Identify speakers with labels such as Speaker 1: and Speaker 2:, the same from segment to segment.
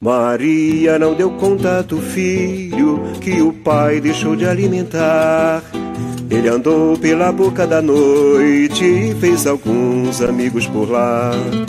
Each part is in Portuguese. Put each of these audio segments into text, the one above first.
Speaker 1: Maria não deu conta do filho que o pai deixou de alimentar. Ele andou pela boca da noite e fez alguns amigos por lá.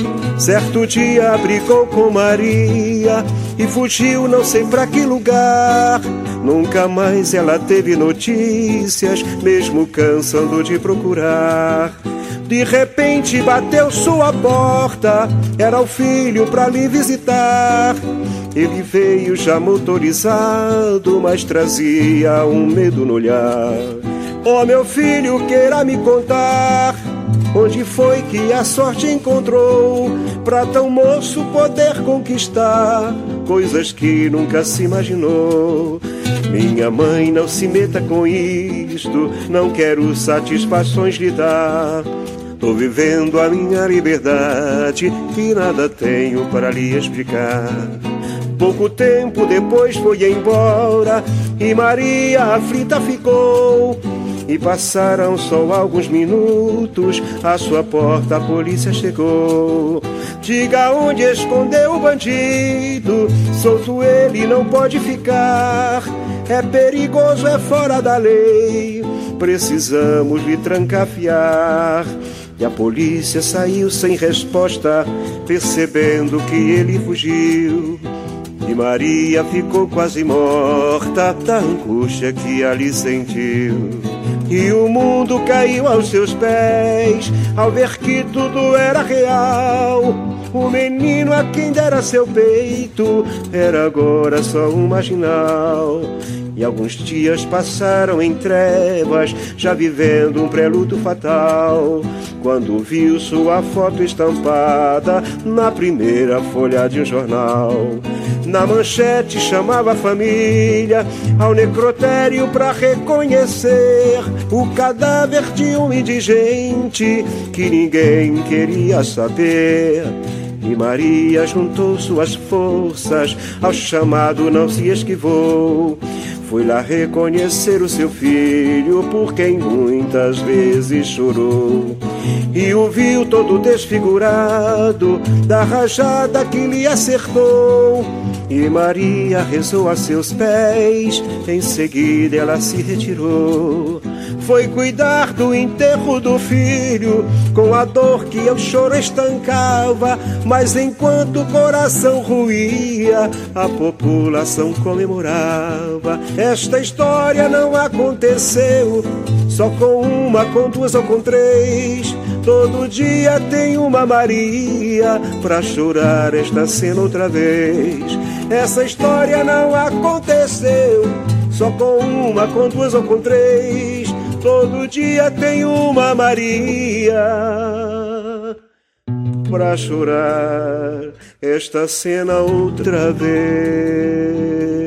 Speaker 1: Certo dia brigou com Maria e fugiu não sei pra que lugar. Nunca mais ela teve notícias, mesmo cansando de procurar. De repente bateu sua porta, era o filho pra lhe visitar. Ele veio já motorizado, mas trazia um medo no olhar. Oh, meu filho, queira me contar, onde foi que a sorte encontrou pra tão moço poder conquistar coisas que nunca se imaginou. Minha mãe, não se meta com isto, não quero satisfações lhe dar. Tô vivendo a minha liberdade e nada tenho para lhe explicar. Pouco tempo depois foi embora e Maria aflita ficou. E passaram só alguns minutos, à sua porta a polícia chegou. Diga onde escondeu o bandido, solto ele não pode ficar. É perigoso, é fora da lei, precisamos lhe trancafiar. E a polícia saiu sem resposta, percebendo que ele fugiu. E Maria ficou quase morta da angústia que ali sentiu. E o mundo caiu aos seus pés ao ver que tudo era real. O menino a quem dera seu peito era agora só um marginal. E alguns dias passaram em trevas, já vivendo um preluto fatal, quando viu sua foto estampada na primeira folha de um jornal. Na manchete chamava a família ao necrotério pra reconhecer o cadáver de um indigente que ninguém queria saber. E Maria juntou suas forças, ao chamado não se esquivou. Foi lá reconhecer o seu filho, por quem muitas vezes chorou. E o viu todo desfigurado da rajada que lhe acertou. E Maria rezou a seus pés, em seguida ela se retirou. Foi cuidar do enterro do filho, com a dor que o choro estancava. Mas enquanto o coração ruía, a população comemorava. Esta história não aconteceu só com uma, com duas ou com três. Todo dia tem uma Maria pra chorar esta cena outra vez. Essa história não aconteceu só com uma, com duas ou com três. Todo dia tem uma Maria pra chorar esta cena outra vez.